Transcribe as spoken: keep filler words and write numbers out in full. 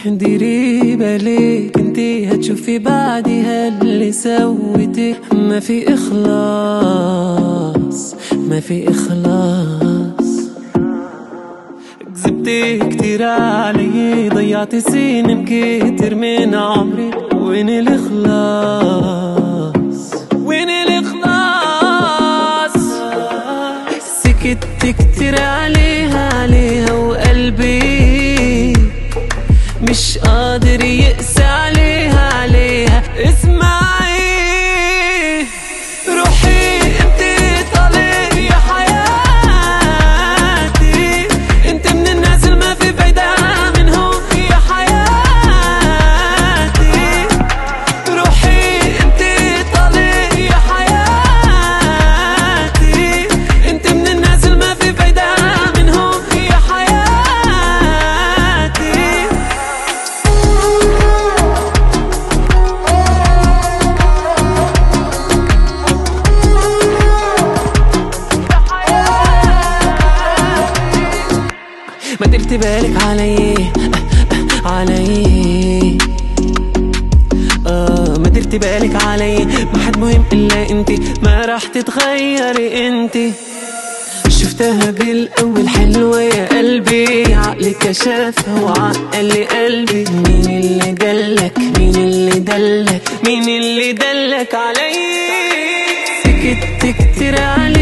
ديري بالك انتي هتشوفي بعدها اللي سويتي. ما في اخلاص ما في اخلاص، كذبتي كتير علي، ضيعتي سنين كتير من عمري. وين الاخلاص وين الاخلاص؟ سكت كتير عليها عليها وقلبي مش قادر يقسى عليها عليها. اسمعي روحي انتي طالق يا حياتي، انت من الناس اللي ما في فايدة منهم يا حياتي. روحي انتي طالق يا حياتي، انت من الناس اللي ما في فايدة منهم يا حياتي. ما درتي بالك علي علي آه ما درتي بالك علي، ما حد مهم إلا انتي، ما راح تتغيري انتي. شفتها بالأول حلوة يا قلبي، عقلي كشفها وعقل لي قلبي. مين اللي دلك مين اللي دلك مين اللي دلك علي؟ سكت كتير علي